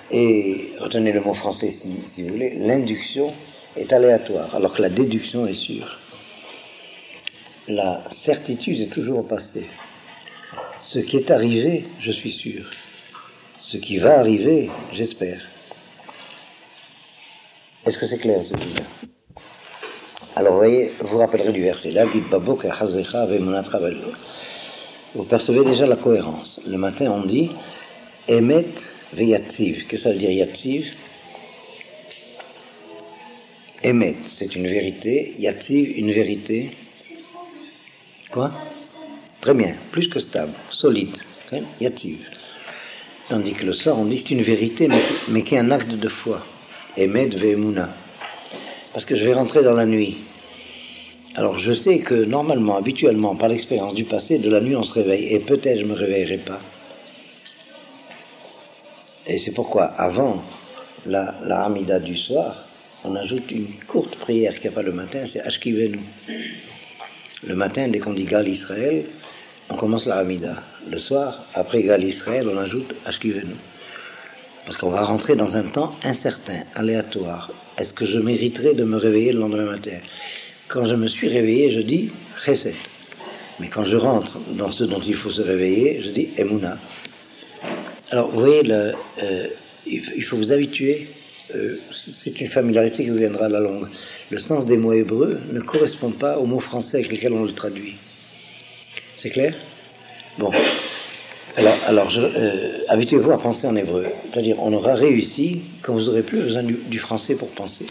Et retenez le mot français si vous voulez, l'induction est aléatoire, alors que la déduction est sûre. La certitude est toujours au passé. Ce qui est arrivé, je suis sûr. Ce qui va arriver, j'espère. Est-ce que c'est clair ce que je dis? Alors vous voyez, vous rappellerez du verset là, vous percevez déjà la cohérence. Le matin on dit Emet veyativ. Qu'est-ce que ça veut dire yativ? Emet, c'est une vérité. Yativ, une vérité. Quoi? Très bien, plus que stable, solide. Yativ. Tandis que le soir on dit c'est une vérité, mais qui est un acte de foi. Emet ve'emuna. Parce que je vais rentrer dans la nuit. Alors je sais que normalement, habituellement, par l'expérience du passé, de la nuit on se réveille, et peut-être je ne me réveillerai pas. Et c'est pourquoi, avant la Hamida du soir, on ajoute une courte prière qu'il n'y a pas le matin, c'est Ashkivenu. Le matin, dès qu'on dit Gal Israël, on commence la Hamida. Le soir, après Gal Israël, on ajoute Ashkivenu. Parce qu'on va rentrer dans un temps incertain, aléatoire. Est-ce que je mériterai de me réveiller le lendemain matin? Quand je me suis réveillé, je dis Chesed. Mais quand je rentre dans ce dont il faut se réveiller, je dis Emouna. Alors, vous voyez, il faut vous habituer. C'est une familiarité qui vous viendra à la longue. Le sens des mots hébreux ne correspond pas aux mots français avec lesquels on le traduit. C'est clair? Bon. Alors habituez-vous à penser en hébreu. C'est-à-dire, on aura réussi quand vous aurez plus besoin du français pour penser.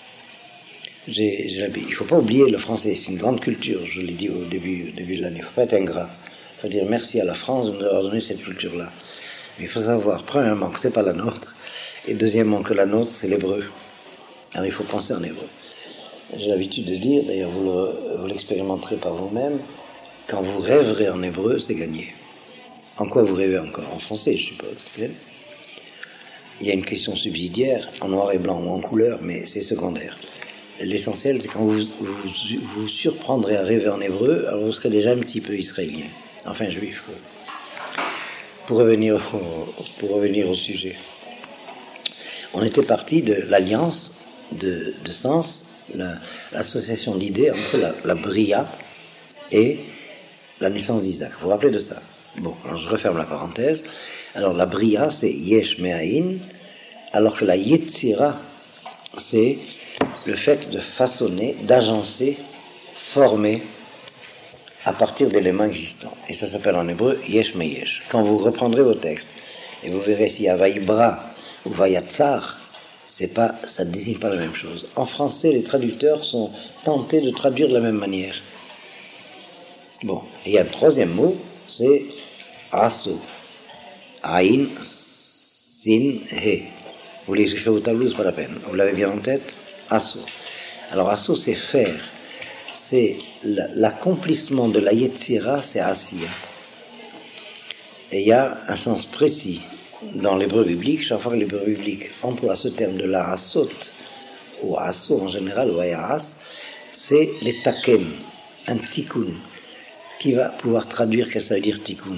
Il ne faut pas oublier le français, c'est une grande culture, je l'ai dit au début de l'année. Il ne faut pas être ingrat. Il faut dire merci à la France de nous avoir donné cette culture-là. Mais il faut savoir, premièrement, que ce n'est pas la nôtre, et deuxièmement, que la nôtre, c'est l'hébreu. Alors il faut penser en hébreu. J'ai l'habitude de dire, d'ailleurs vous l'expérimenterez par vous-même, quand vous rêverez en hébreu, c'est gagné. En quoi vous rêvez encore? En français, je suppose. Il y a une question subsidiaire, en noir et blanc ou en couleur, mais c'est secondaire. L'essentiel, c'est quand vous surprendrez à rêver en hébreu, alors vous serez déjà un petit peu israélien, enfin juif, quoi. Pour revenir au sujet. On était parti de l'alliance de sens, l'association d'idées entre la bria et la naissance d'Isaac. Vous vous rappelez de ça? Bon, alors je referme la parenthèse. Alors la bria, c'est yesh me'ain, alors que la yetzira, c'est le fait de façonner, d'agencer, former à partir d'éléments existants. Et ça s'appelle en hébreu yesh me yesh. Quand vous reprendrez vos textes, et vous verrez s'il y a vaïbra ou vayatzar, ça ne désigne pas la même chose. En français, les traducteurs sont tentés de traduire de la même manière. Bon, et il y a le troisième mot, c'est asso. Aïn, sin, he. Vous voulez écrire au tableau, c'est pas la peine. Vous l'avez bien en tête? Asso. Alors asso, c'est faire. C'est l'accomplissement de la yetzira, c'est asiya. Et il y a un sens précis dans l'hébreu biblique. Chaque fois que l'hébreu biblique emploie ce terme de la asot, ou asso en général, ou ayaas, c'est les taken, un tikkun. Qui va pouvoir traduire qu'est-ce que ça veut dire tikkun?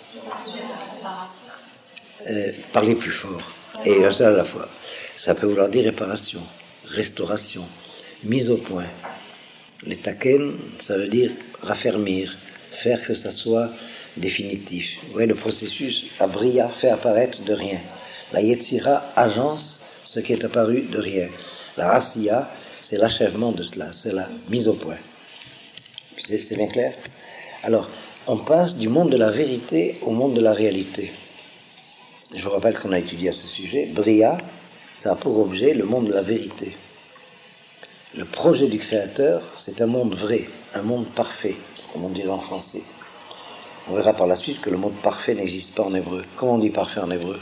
Parler plus fort. Et ça à la fois. Ça peut vouloir dire réparation, restauration, mise au point. Les taken, ça veut dire raffermir, faire que ça soit définitif. Vous voyez, le processus, la bria fait apparaître de rien. La yetzira agence ce qui est apparu de rien. La asiya, c'est l'achèvement de cela, c'est la mise au point. C'est bien clair? Alors, on passe du monde de la vérité au monde de la réalité. Je vous rappelle ce qu'on a étudié à ce sujet. Bria, ça a pour objet le monde de la vérité. Le projet du Créateur, c'est un monde vrai, un monde parfait, comme on dit en français. On verra par la suite que le monde parfait n'existe pas en hébreu. Comment on dit parfait en hébreu?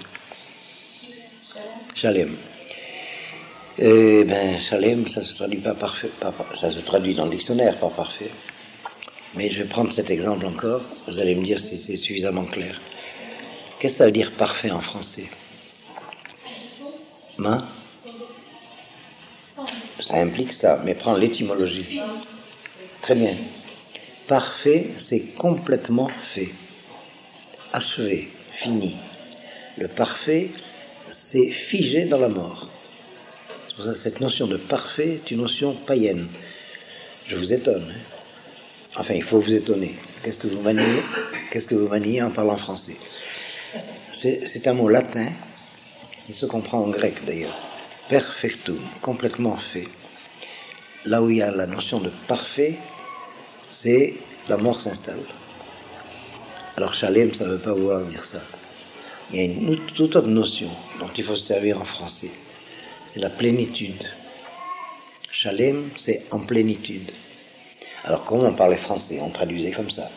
Shalem. Eh bien, Shalem, ça se traduit pas parfait, ça se traduit dans le dictionnaire par parfait. Mais je vais prendre cet exemple encore, vous allez me dire si c'est suffisamment clair. Qu'est-ce que ça veut dire parfait en français? Ça implique ça, mais prends l'étymologie. Très bien. Parfait, c'est complètement fait. Achevé, fini. Le parfait c'est figé dans la mort. C'est pour ça que cette notion de parfait est une notion païenne. Je vous étonne. Hein. Enfin, il faut vous étonner. Qu'est-ce que vous maniez en parlant français? C'est un mot latin qui se comprend en grec d'ailleurs. Perfectum, complètement fait. Là où il y a la notion de parfait, c'est la mort s'installe. Alors Shalem, ça ne veut pas vouloir dire ça. Il y a une toute autre notion dont il faut se servir en français. C'est la plénitude. Shalem, c'est en plénitude. Alors comment on parlait français? On traduisait comme ça.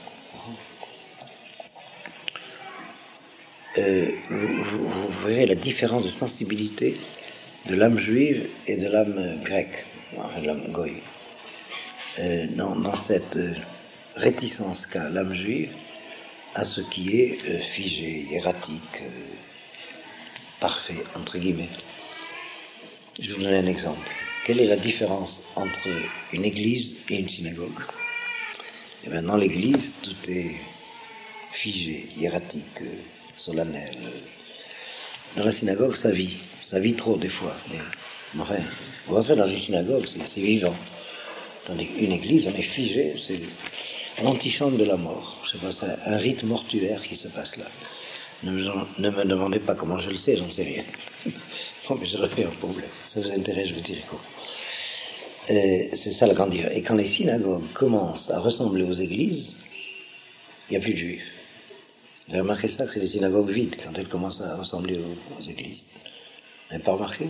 Vous verrez la différence de sensibilité de l'âme juive et de l'âme grecque, de l'âme goy. Dans cette réticence qu'a l'âme juive à ce qui est figé, hiératique, parfait, entre guillemets. Je vais vous donner un exemple. Quelle est la différence entre une église et une synagogue? Eh bien, dans l'église, tout est figé, hiératique, solennel. Dans la synagogue, ça vit trop des fois. Mais enfin, vous rentrez dans une synagogue, c'est vivant. Tandis qu'une église, on est figé, c'est l'antichambre de la mort. Je sais pas, c'est un rite mortuaire qui se passe là. Ne me demandez pas comment je le sais, j'en sais rien. Bon, mais je refais un problème. Ça vous intéresse, je vous dirai quoi. C'est ça la grande différence. Et quand les synagogues commencent à ressembler aux églises, il n'y a plus de juifs. Vous avez remarqué ça, que c'est les synagogues vides quand elles commencent à ressembler aux églises. Vous n'avez pas remarqué?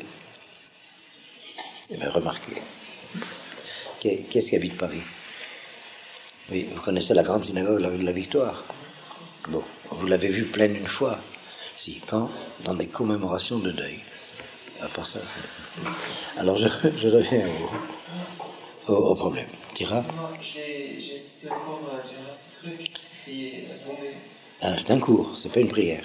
Eh bien, remarquez. Qu'est-ce qui habite Paris? Oui, vous connaissez la grande synagogue de la Victoire. Bon, vous l'avez vue pleine une fois. Si, quand? Dans des commémorations de deuil. À part ça, alors je reviens au problème. Tira? J'ai assisté au cours, j'ai un truc, c'était bombé. Ah, c'est un cours, c'est pas une prière.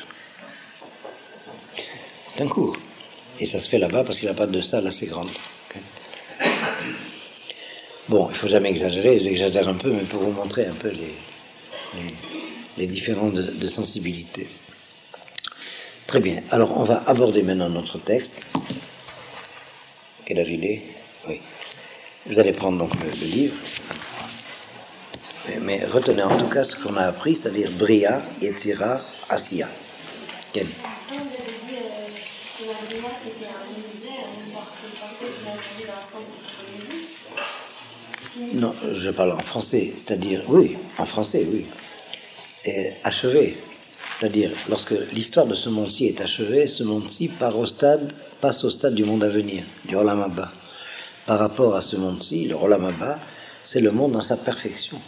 C'est un cours. Et ça se fait là-bas parce qu'il n'y a pas de salle assez grande. Okay. Bon, il ne faut jamais exagérer, j'exagère un peu, mais pour vous montrer un peu les différences de sensibilité. Très bien. Alors, on va aborder maintenant notre texte. Quelle heure il est? Oui. Vous allez prendre donc le livre. Mais retenez en tout cas ce qu'on a appris, c'est-à-dire Bria, Yetzira, Asiya. Quel? Vous avez dit que l'argument c'était un univers, une partie qui a changé dans le sens de typologie. Non, je parle en français, c'est-à-dire, oui, en français, oui. Et achevé. C'est-à-dire, lorsque l'histoire de ce monde-ci est achevée, ce monde-ci passe au stade du monde à venir, du Olam Haba. Par rapport à ce monde-ci, le Olam Haba, c'est le monde dans sa perfection.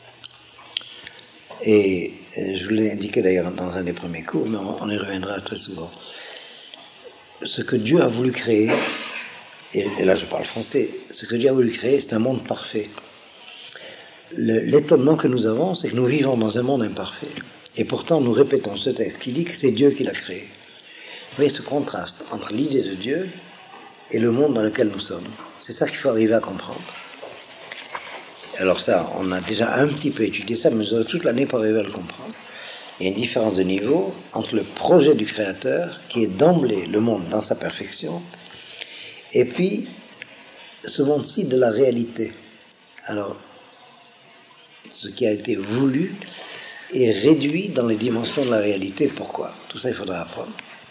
Et je vous l'ai indiqué d'ailleurs dans un des premiers cours, mais on y reviendra très souvent. Ce que Dieu a voulu créer, et là je parle français, ce que Dieu a voulu créer, c'est un monde parfait. L'étonnement que nous avons, c'est que nous vivons dans un monde imparfait. Et pourtant, nous répétons ce texte qui dit que c'est Dieu qui l'a créé. Vous voyez ce contraste entre l'idée de Dieu et le monde dans lequel nous sommes. C'est ça qu'il faut arriver à comprendre. Alors ça, on a déjà un petit peu étudié ça, mais nous avons toute l'année pour arriver à le comprendre. Il y a une différence de niveau entre le projet du Créateur, qui est d'emblée le monde dans sa perfection, et puis ce monde-ci de la réalité. Alors, ce qui a été voulu est réduit dans les dimensions de la réalité. Pourquoi? Tout ça, il faudra apprendre.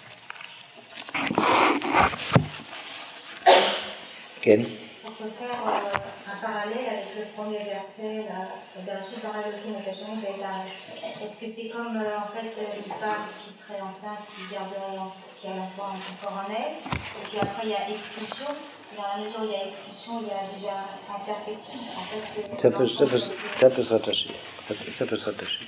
Ken? On peut faire un parallèle avec le premier verset, Bereshit bara Elokim et Hashem et Haaretz. Est-ce que c'est comme en fait une femme qui serait enceinte, qui garderait qui a l'enfant encore en elle, et puis après il y a expulsion, et dans la mesure où il y a expulsion, il y a déjà imperfection. En fait, Ça peut se rattacher. Ça peut se rattacher.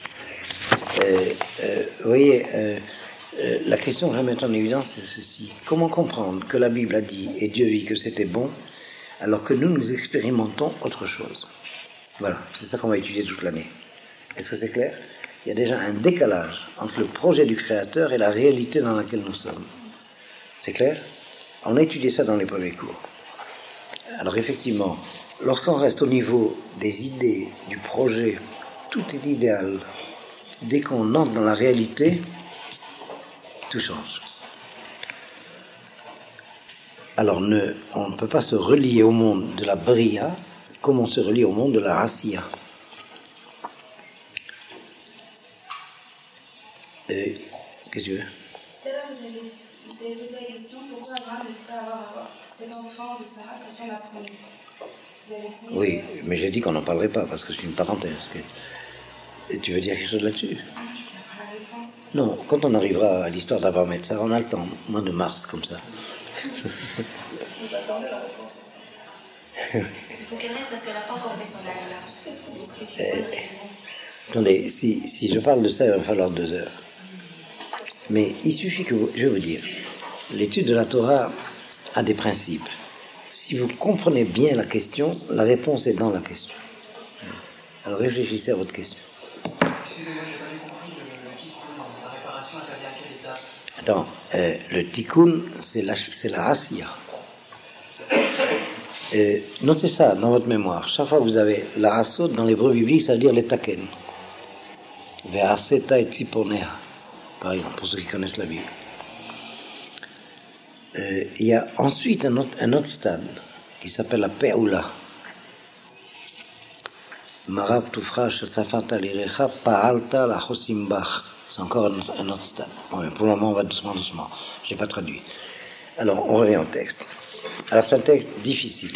Vous voyez, la question que je vais mettre en évidence, c'est ceci. Comment comprendre que la Bible a dit, et Dieu vit que c'était bon, alors que nous expérimentons autre chose? Voilà, c'est ça qu'on va étudier toute l'année. Est-ce que c'est clair? Il y a déjà un décalage entre le projet du Créateur et la réalité dans laquelle nous sommes. C'est clair? On a étudié ça dans les premiers cours. Alors effectivement, lorsqu'on reste au niveau des idées, du projet, tout est idéal. Dès qu'on entre dans la réalité, tout change. Alors, on ne peut pas se relier au monde de la Bria comme on se relie au monde de la Asiya. Qu'est-ce que tu veux? Tout à l'heure, vous avez posé la question pourquoi Abraham ne peut pas avoir cet enfant de Sarah sachant la première. Vous avez dit. Oui, mais j'ai dit qu'on n'en parlerait pas parce que c'est une parenthèse. Et tu veux dire quelque chose là-dessus? La réponse. Non, quand on arrivera à l'histoire d'Abraham et de Sarah, on a le temps, mois de mars, comme ça. Vous attendez la réponse aussi. Il faut qu'elle reste parce qu'elle n'a pas encore fait son âge. Attendez, si je parle de ça, il va falloir 2 heures. Mais il suffit que je vais vous dire, l'étude de la Torah a des principes. Si vous comprenez bien la question, la réponse est dans la question. Alors réfléchissez à votre question. Excusez-moi, je n'ai pas bien compris le tikkun, la réparation intervient à quelle étape? Attends, le tikkun, c'est la asiya. Notez ça dans votre mémoire. Chaque fois que vous avez la asod dans l'hébreu biblique, ça veut dire les taken. Ve'aseta et tziponea, par exemple, pour ceux qui connaissent la Bible. Il y a ensuite un autre stade qui s'appelle la pe'ula. Marab tufra shasafata lirecha pa'alta la chosimbach. C'est encore un autre stade. Bon, mais pour le moment, on va doucement. Je n'ai pas traduit. Alors, on revient au texte. Alors, c'est un texte difficile.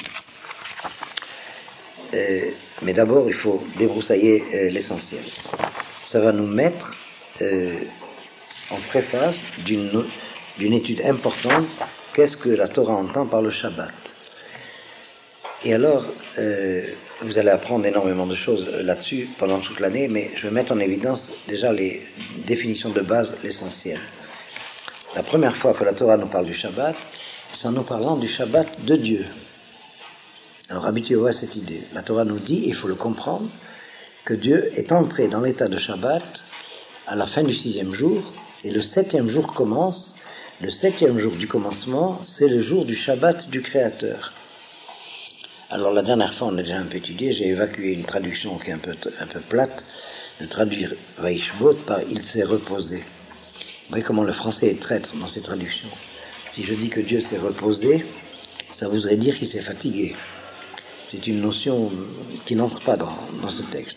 Mais d'abord, il faut débroussailler l'essentiel. Ça va nous mettre en préface d'une étude importante. Qu'est-ce que la Torah entend par le Shabbat? Et alors, vous allez apprendre énormément de choses là-dessus pendant toute l'année, mais je vais mettre en évidence déjà les définitions de base, l'essentiel. La première fois que la Torah nous parle du Shabbat, c'est en nous parlant du Shabbat de Dieu. Alors habituez-vous à cette idée. La Torah nous dit, et il faut le comprendre, que Dieu est entré dans l'état de Shabbat à la fin du 6e jour, et le 7e jour commence. Le 7e jour du commencement, c'est le jour du Shabbat du Créateur. Alors la dernière fois, on a déjà un peu étudié, j'ai évacué une traduction qui est un peu plate, de traduire Vaishbot par « il s'est reposé ». Vous voyez comment le français est traître dans ces traductions. Si je dis que Dieu s'est reposé, ça voudrait dire qu'il s'est fatigué. C'est une notion qui n'entre pas dans ce texte.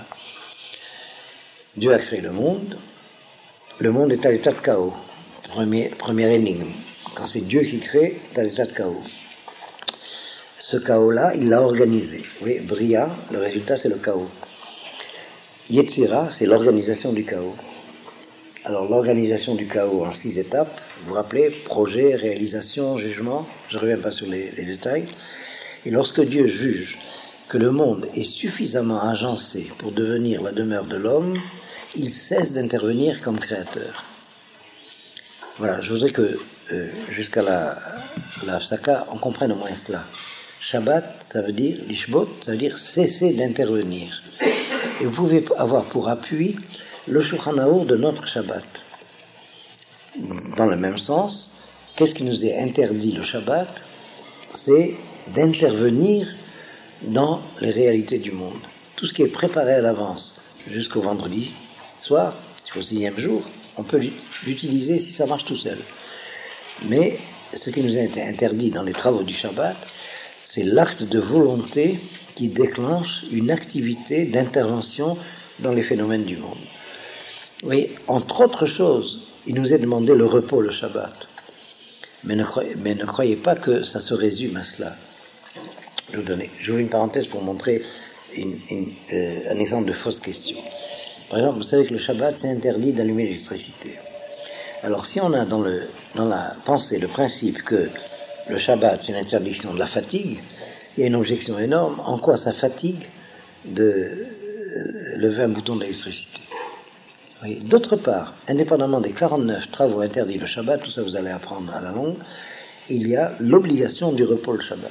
Dieu a créé le monde est à l'état de chaos. Première énigme. Quand c'est Dieu qui crée, c'est à l'état de chaos. Ce chaos-là, il l'a organisé. Oui, Bria, le résultat, c'est le chaos. Yetzira, c'est l'organisation du chaos. Alors, l'organisation du chaos en 6 étapes, vous vous rappelez, projet, réalisation, jugement, je ne reviens pas sur les détails. Et lorsque Dieu juge que le monde est suffisamment agencé pour devenir la demeure de l'homme, il cesse d'intervenir comme créateur. Voilà, je voudrais que jusqu'à la Hafsaka, on comprenne au moins cela. Shabbat, ça veut dire, l'ishbot, ça veut dire cesser d'intervenir. Et vous pouvez avoir pour appui le Shulchan Arour de notre Shabbat. Dans le même sens, qu'est-ce qui nous est interdit le Shabbat? C'est d'intervenir dans les réalités du monde. Tout ce qui est préparé à l'avance jusqu'au vendredi soir, jusqu'au 6e jour, on peut l'utiliser si ça marche tout seul. Mais ce qui nous a été interdit dans les travaux du Shabbat, c'est l'acte de volonté qui déclenche une activité d'intervention dans les phénomènes du monde. Vous voyez, entre autres choses, il nous est demandé le repos le Shabbat. Mais ne croyez pas que ça se résume à cela. Je vous une parenthèse pour montrer un exemple de fausse question. Par exemple, vous savez que le Shabbat, c'est interdit d'allumer l'électricité. Alors, si on a dans la pensée le principe que le Shabbat, c'est l'interdiction de la fatigue, il y a une objection énorme. En quoi ça fatigue de lever un bouton d'électricité? Oui. D'autre part, indépendamment des 49 travaux interdits le Shabbat, tout ça vous allez apprendre à la longue, il y a l'obligation du repos le Shabbat.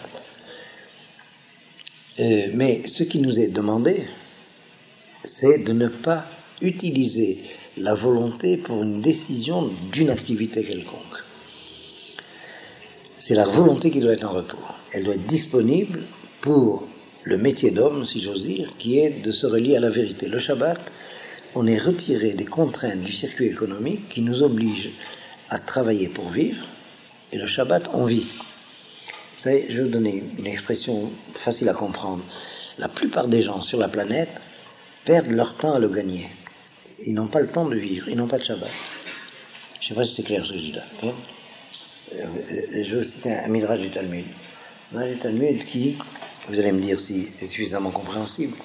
Mais ce qui nous est demandé, c'est de ne pas utiliser la volonté pour une décision d'une activité quelconque. C'est la volonté qui doit être en repos. Elle doit être disponible pour le métier d'homme, si j'ose dire, qui est de se relier à la vérité. Le Shabbat, on est retiré des contraintes du circuit économique qui nous obligent à travailler pour vivre, et le Shabbat, on vit. savez, je vais vous donner une expression facile à comprendre. La plupart des gens sur la planète perdent leur temps à le gagner. Ils n'ont pas le temps de vivre, ils n'ont pas de Shabbat. Je ne sais pas si c'est clair ce que je dis là. Hein? Je vais citer un midrash du Talmud. Un midrash du Talmud qui, vous allez me dire si c'est suffisamment compréhensible,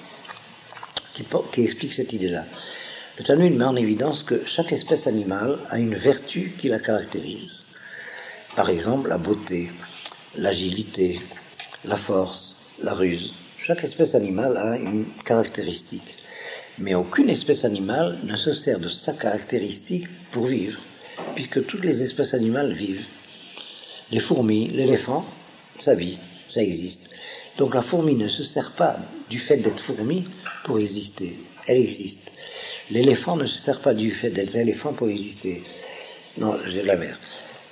qui explique cette idée-là. Le Talmud met en évidence que chaque espèce animale a une vertu qui la caractérise. Par exemple, la beauté, l'agilité, la force, la ruse. Chaque espèce animale a une caractéristique. Mais aucune espèce animale ne se sert de sa caractéristique pour vivre, puisque toutes les espèces animales vivent. Les fourmis, l'éléphant, ça vit, ça existe. Donc la fourmi ne se sert pas du fait d'être fourmi pour exister, elle existe. L'éléphant ne se sert pas du fait d'être éléphant pour exister. Non, j'ai l'inverse.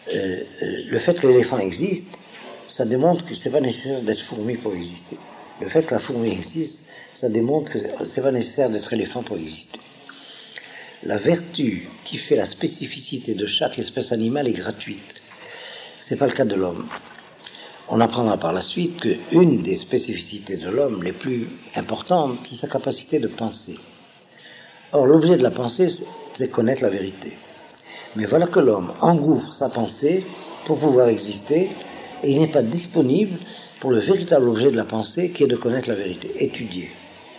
Le fait que l'éléphant existe, ça démontre que c'est pas nécessaire d'être fourmi pour exister. Le fait que la fourmi existe, ça démontre que c'est pas nécessaire d'être éléphant pour exister. La vertu qui fait la spécificité de chaque espèce animale est gratuite. C'est pas le cas de l'homme. On apprendra par la suite qu'une des spécificités de l'homme les plus importantes, c'est sa capacité de penser. Or, l'objet de la pensée, c'est connaître la vérité. Mais voilà que l'homme engouffre sa pensée pour pouvoir exister, et il n'est pas disponible pour le véritable objet de la pensée, qui est de connaître la vérité, étudier.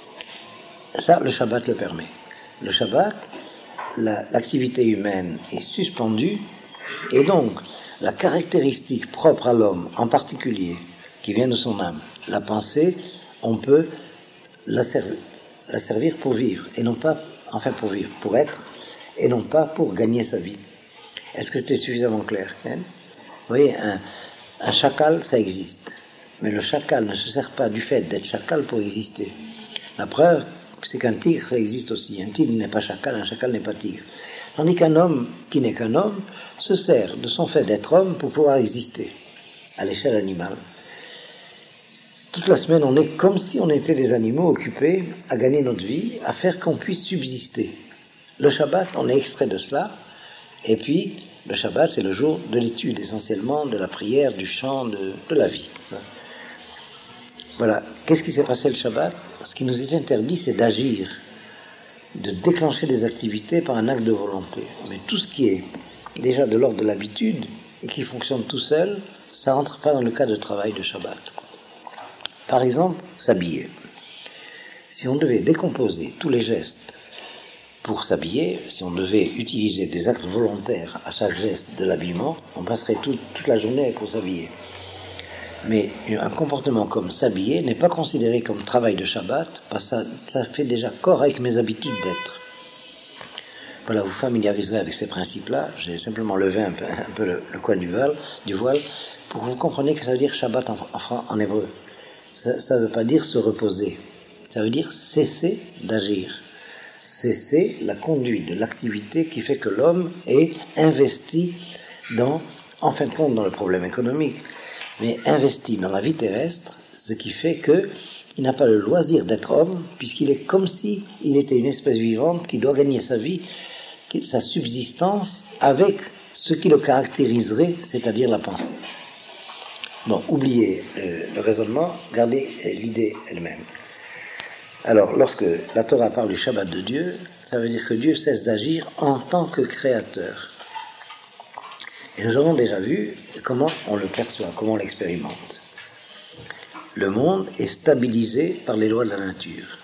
Ça, le Shabbat le permet. Le Shabbat, l'activité humaine est suspendue, et donc la caractéristique propre à l'homme, en particulier, qui vient de son âme, la pensée, on peut la servir pour vivre, et non pas, enfin pour vivre, pour être, et non pas pour gagner sa vie. Est-ce que c'était suffisamment clair, hein? Vous voyez, un chacal, ça existe. Mais le chacal ne se sert pas du fait d'être chacal pour exister. La preuve, c'est qu'un tigre, ça existe aussi. Un tigre n'est pas chacal, un chacal n'est pas tigre. Tandis qu'un homme qui n'est qu'un homme se sert de son fait d'être homme pour pouvoir exister à l'échelle animale. Toute la semaine, on est comme si on était des animaux occupés à gagner notre vie, à faire qu'on puisse subsister. Le Shabbat, on est extrait de cela, et puis le Shabbat, c'est le jour de l'étude essentiellement, de la prière, du chant, de la vie. Voilà. Qu'est-ce qui s'est passé le Shabbat? Ce qui nous est interdit, c'est d'agir, de déclencher des activités par un acte de volonté. Mais tout ce qui est déjà de l'ordre de l'habitude et qui fonctionne tout seul, ça rentre pas dans le cas de travail de Shabbat. Par exemple, s'habiller. Si on devait décomposer tous les gestes pour s'habiller, si on devait utiliser des actes volontaires à chaque geste de l'habillement, on passerait toute la journée pour s'habiller. Mais un comportement comme s'habiller n'est pas considéré comme travail de Shabbat, parce que ça fait déjà corps avec mes habitudes d'être. Voilà, vous familiariserez avec ces principes-là. J'ai simplement levé un peu le coin du voile, pour que vous compreniez que ça veut dire Shabbat en hébreu. Ça ne veut pas dire se reposer. Ça veut dire cesser d'agir. Cesser la conduite de l'activité qui fait que l'homme est investi en fin de compte, dans le problème économique, mais investi dans la vie terrestre, ce qui fait qu'il n'a pas le loisir d'être homme, puisqu'il est comme si il était une espèce vivante qui doit gagner sa vie, sa subsistance, avec ce qui le caractériserait, c'est-à-dire la pensée. Bon, oubliez le raisonnement, gardez l'idée elle-même. Alors, lorsque la Torah parle du Shabbat de Dieu, ça veut dire que Dieu cesse d'agir en tant que créateur. Et nous avons déjà vu comment on le perçoit, comment on l'expérimente. Le monde est stabilisé par les lois de la nature.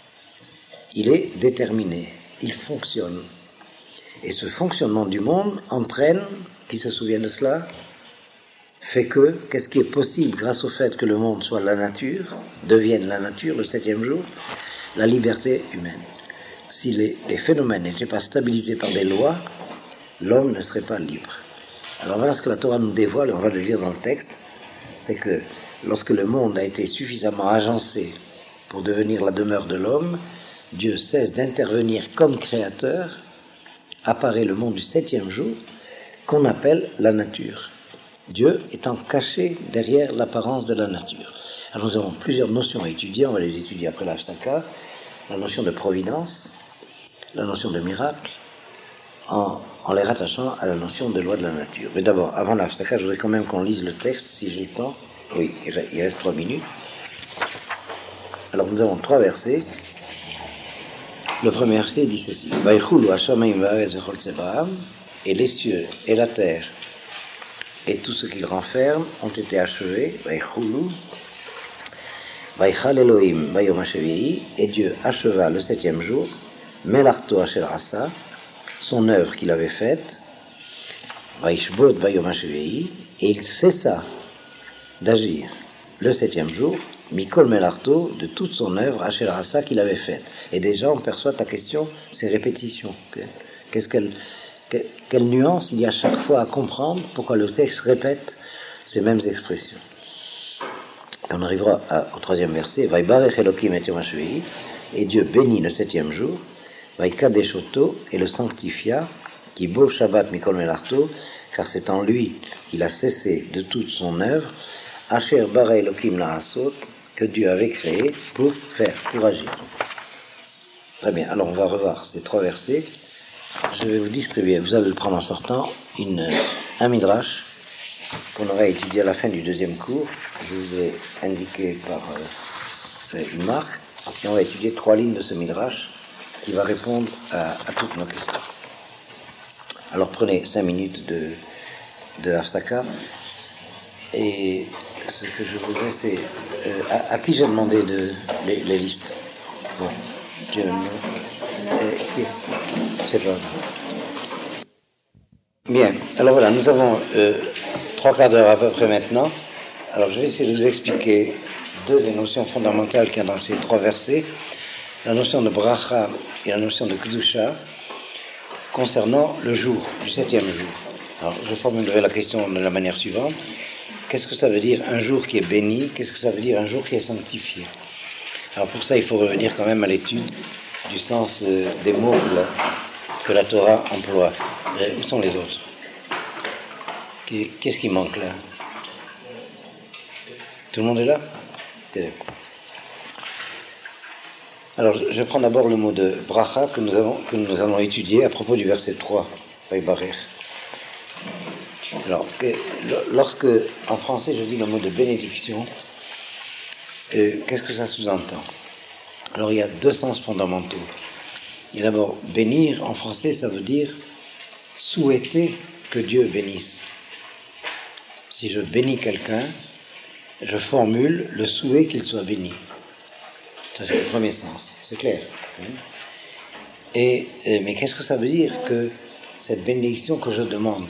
Il est déterminé, il fonctionne. Et ce fonctionnement du monde entraîne, qui se souvient de cela, fait que, qu'est-ce qui est possible grâce au fait que le monde soit la nature, devienne la nature, le 7e jour, la liberté humaine. Si les phénomènes n'étaient pas stabilisés par des lois, l'homme ne serait pas libre. Alors voilà ce que la Torah nous dévoile, et on va le lire dans le texte, c'est que lorsque le monde a été suffisamment agencé pour devenir la demeure de l'homme, Dieu cesse d'intervenir comme créateur, apparaît le monde du 7e jour, qu'on appelle la nature. Dieu étant caché derrière l'apparence de la nature. Alors nous avons plusieurs notions à étudier, on va les étudier après l'Haftakah, la notion de providence, la notion de miracle, en les rattachant à la notion de loi de la nature. Mais d'abord, avant l'Haftakah, je voudrais quand même qu'on lise le texte, si j'ai le temps. Oui, il reste 3 minutes. Alors nous avons 3 versets. Le premier verset dit ceci. Et les cieux et la terre et tout ce qu'ils renferment ont été achevés. Et Dieu acheva le 7e jour, Melarto Asher Asa, son œuvre qu'il avait faite, et il cessa d'agir le 7e jour, Mikol Melarto, de toute son œuvre Asher Asa qu'il avait faite. Et déjà on perçoit ta question, ces répétitions. Quelle nuance il y a chaque fois à comprendre pourquoi le texte répète ces mêmes expressions. Et on arrivera au 3e verset. Et Dieu bénit le 7e jour, Vaikadeshoto, et le sanctifia, qui beau Shabbat Mikol Melarto, car c'est en lui qu'il a cessé de toute son œuvre, Asher bara Elokim la'asot, que Dieu avait créé pour faire, pour agir. Très bien, alors on va revoir ces 3 versets. Je vais vous distribuer, vous allez le prendre en sortant, un midrash qu'on aura étudié à la fin du 2e cours. Je vous ai indiqué par une marque, et on va étudier 3 lignes de ce midrash qui va répondre à toutes nos questions. Alors prenez 5 minutes de Hafsaka, et ce que je voudrais c'est à qui j'ai demandé les listes. Bon, qui c'est pas. Bien, alors voilà, nous avons 3 quarts d'heure à peu près maintenant. Alors je vais essayer de vous expliquer 2 des notions fondamentales qu'il y a dans ces 3 versets, la notion de bracha et la notion de kedusha, concernant le jour, du 7e jour. Alors je formulerai la question de la manière suivante. Qu'est-ce que ça veut dire un jour qui est béni? Qu'est-ce que ça veut dire un jour qui est sanctifié? Alors pour ça, il faut revenir quand même à l'étude du sens des mots que la Torah emploie. Où sont les autres? Qu'est-ce qui manque là? Tout le monde est là? Alors je prends d'abord le mot de bracha que nous allons étudier à propos du verset 3. Alors, lorsque en français je dis le mot de bénédiction, qu'est-ce que ça sous-entend? Alors il y a 2 sens fondamentaux. Il y a d'abord bénir, en français ça veut dire souhaiter que Dieu bénisse. Si je bénis quelqu'un, je formule le souhait qu'il soit béni. Ça c'est le premier sens, c'est clair. Mais qu'est-ce que ça veut dire que cette bénédiction que je demande?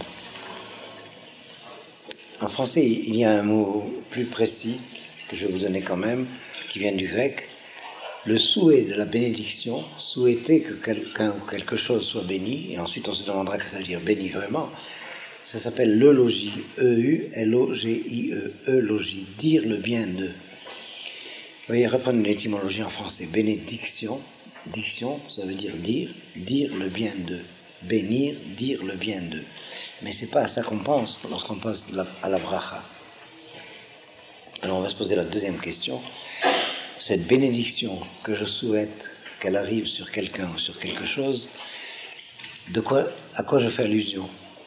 En français, il y a un mot plus précis que je vais vous donner quand même, qui vient du grec. Le souhait de la bénédiction, souhaiter que quelqu'un ou quelque chose soit béni, et ensuite on se demandera que ça veut dire béni vraiment, ça s'appelle l'eulogie, E-U-L-O-G-I-E, eulogie, dire le bien de. Vous voyez, reprendre l'étymologie en français, bénédiction, diction, ça veut dire dire le bien de, bénir, dire le bien de. Mais c'est pas à ça qu'on pense lorsqu'on pense à la bracha. Alors on va se poser la 2e question. Cette bénédiction que je souhaite qu'elle arrive sur quelqu'un ou sur quelque chose, à quoi je fais allusion?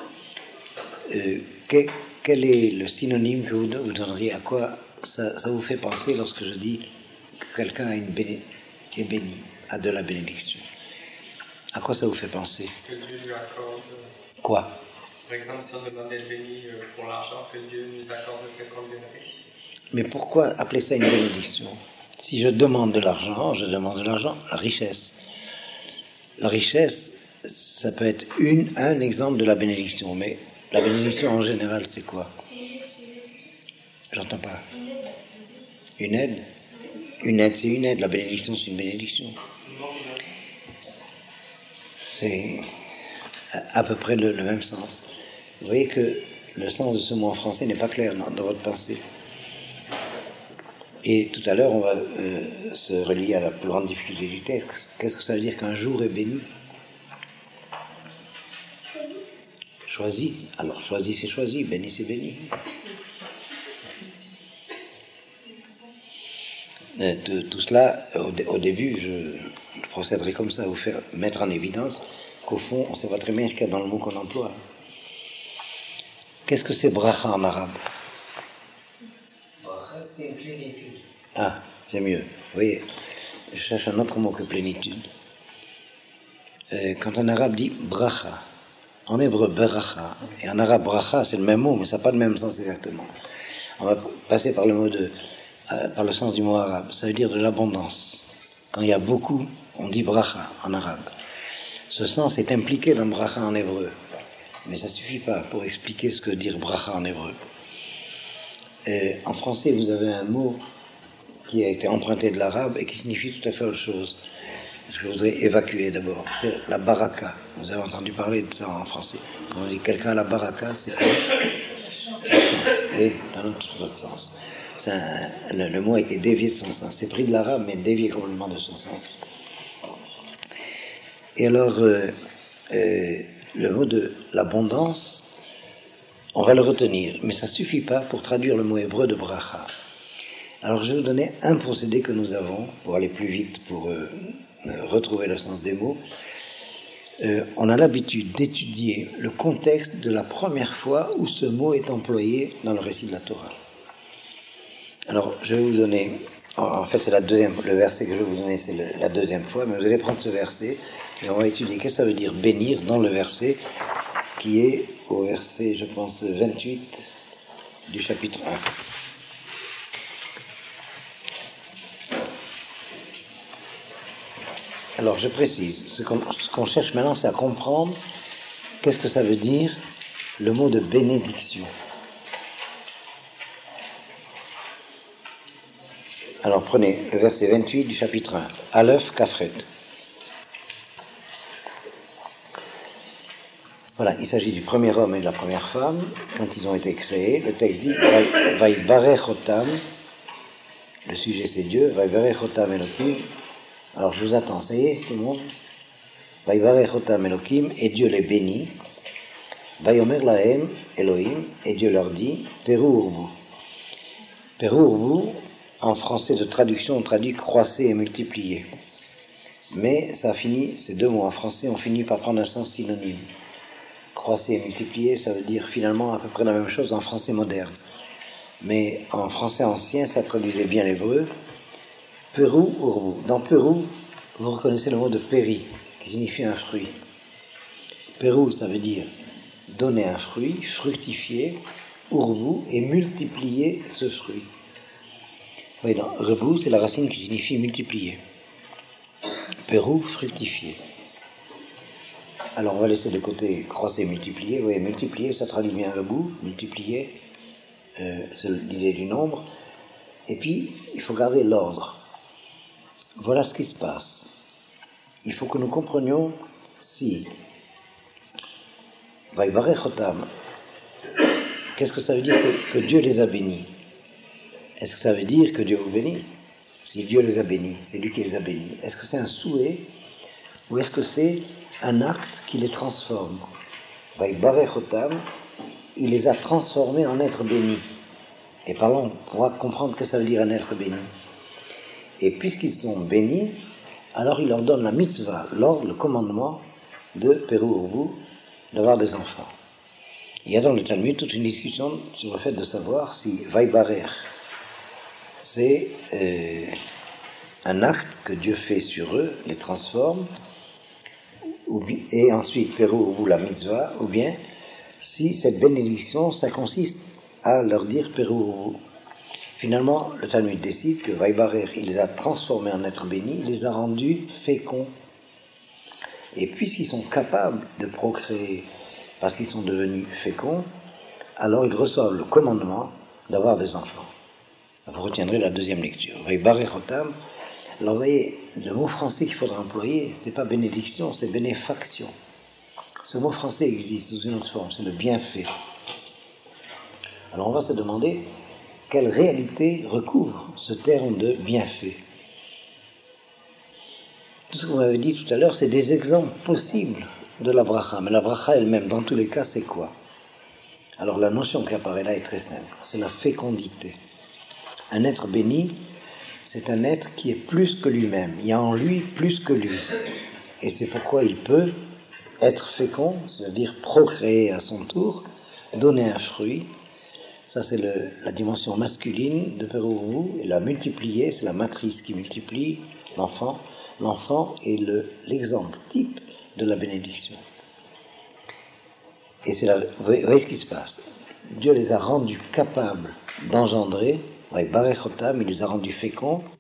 Quel est le synonyme que vous donneriez? À quoi ça vous fait penser lorsque je dis que quelqu'un est béni, a de la bénédiction? À quoi ça vous fait penser? Que Dieu lui accorde. Quoi? Par exemple, si on demande d'être béni pour l'argent, que Dieu nous accorde quelqu'un de riche. Mais pourquoi appeler ça une bénédiction? Si je demande de l'argent, la richesse. La richesse, ça peut être un exemple de la bénédiction, mais la bénédiction en général, c'est quoi? J'entends pas. Une aide? Une aide, c'est une aide. La bénédiction, c'est une bénédiction. C'est à peu près le même sens. Vous voyez que le sens de ce mot en français n'est pas clair dans votre pensée. Et tout à l'heure, on va se relier à la plus grande difficulté du texte. Qu'est-ce que ça veut dire qu'un jour est béni? Choisi. Alors, choisi, c'est choisi. Béni, c'est béni. De tout cela, au début, je procéderai comme ça, à vous faire mettre en évidence qu'au fond, on ne sait pas très bien ce qu'il y a dans le mot qu'on emploie. Qu'est-ce que c'est bracha en arabe? c'était une plénitude. Ah, c'est mieux. Vous voyez, je cherche un autre mot que plénitude. Quand un arabe dit bracha, en hébreu beracha, et en arabe bracha, c'est le même mot, mais ça n'a pas le même sens exactement. On va passer par par le sens du mot arabe. Ça veut dire de l'abondance. Quand il y a beaucoup, on dit bracha en arabe. Ce sens est impliqué dans bracha en hébreu. Mais ça ne suffit pas pour expliquer ce que dire bracha en hébreu. En français, vous avez un mot qui a été emprunté de l'arabe et qui signifie tout à fait autre chose. Ce que je voudrais évacuer d'abord, c'est la baraka. Vous avez entendu parler de ça en français. Quand on dit quelqu'un a la baraka, c'est quoi? Et dans tout autre sens. Le mot a été dévié de son sens. C'est pris de l'arabe, mais dévié complètement de son sens. Et alors, le mot de l'abondance, on va le retenir, mais ça ne suffit pas pour traduire le mot hébreu de bracha. Alors, je vais vous donner un procédé que nous avons pour aller plus vite, pour retrouver le sens des mots. On a l'habitude d'étudier le contexte de la première fois où ce mot est employé dans le récit de la Torah. Alors, je vais vous donner, en fait, c'est le verset que je vais vous donner, c'est la deuxième fois, mais vous allez prendre ce verset et on va étudier qu'est-ce que ça veut dire bénir dans le verset qui est au verset, je pense, 28 du chapitre 1. Alors, je précise, ce qu'on cherche maintenant, c'est à comprendre qu'est-ce que ça veut dire le mot de bénédiction. Alors, prenez le verset 28 du chapitre 1, Aleph Kafret. Voilà, il s'agit du premier homme et de la première femme, quand ils ont été créés. Le texte dit, Vaibarech Otam, le sujet c'est Dieu, Vaibarech Otam Elohim. Alors je vous attends, ça y est, tout le monde. Vaivarech otam Elohim, et Dieu les bénit. Vayomer lahem Elohim, et Dieu leur dit, Peru urbu. Peru urbu, en français de traduction, on traduit croissez et multipliez. Mais ça finit, ces deux mots en français ont fini par prendre un sens synonyme. Croissez et multipliez, ça veut dire finalement à peu près la même chose en français moderne. Mais en français ancien, ça traduisait bien l'hébreu. Peru urbu. Dans Peru, vous reconnaissez le mot de péri, qui signifie un fruit. Peru, ça veut dire donner un fruit, fructifier, urbu, et multiplier ce fruit. Oui, dans rebu, c'est la racine qui signifie multiplier. Peru, fructifier. Alors, on va laisser de côté croisser, multiplier. Oui, multiplier, ça traduit bien rebu, multiplier, c'est l'idée du nombre. Et puis, il faut garder l'ordre. Voilà ce qui se passe. Il faut que nous comprenions si Vaivarech Otam, qu'est-ce que ça veut dire que Dieu les a bénis? Est-ce que ça veut dire que Dieu vous bénisse? Si Dieu les a bénis, c'est lui qui les a bénis. Est-ce que c'est un souhait ou est-ce que c'est un acte qui les transforme? Vaivarech Otam, il les a transformés en êtres bénis. Et par là, on pourra comprendre que ça veut dire un être béni. Et puisqu'ils sont bénis, alors il leur donne la mitzvah, l'ordre, le commandement de Peru urbu, d'avoir des enfants. Il y a dans le Talmud toute une discussion sur le fait de savoir si Vaibarer, c'est un acte que Dieu fait sur eux, les transforme, et ensuite Peru urbu, la mitzvah, ou bien si cette bénédiction, ça consiste à leur dire Peru urbu. Finalement, le Talmud décide que Vaibarer, il les a transformés en êtres bénis, il les a rendus féconds. Et puisqu'ils sont capables de procréer, parce qu'ils sont devenus féconds, alors ils reçoivent le commandement d'avoir des enfants. Vous retiendrez la deuxième lecture. Vaibarer Otam. Alors vous voyez, le mot français qu'il faudra employer, c'est pas bénédiction, c'est bénéfaction. Ce mot français existe sous une autre forme, c'est le bienfait. Alors on va se demander quelle réalité recouvre ce terme de bienfait. Tout ce que vous m'avez dit tout à l'heure, c'est des exemples possibles de la bracha. Mais la bracha elle-même, dans tous les cas, c'est quoi? Alors la notion qui apparaît là est très simple. C'est la fécondité. Un être béni, c'est un être qui est plus que lui-même. Il y a en lui plus que lui. Et c'est pourquoi il peut être fécond, c'est-à-dire procréer à son tour, donner un fruit, Ça, c'est la dimension masculine de Père-Ubu, et la multiplier, c'est la matrice qui multiplie l'enfant. L'enfant est l'exemple type de la bénédiction. Et c'est vous voyez ce qui se passe. Dieu les a rendus capables d'engendrer, avec Barechotam, il les a rendus féconds,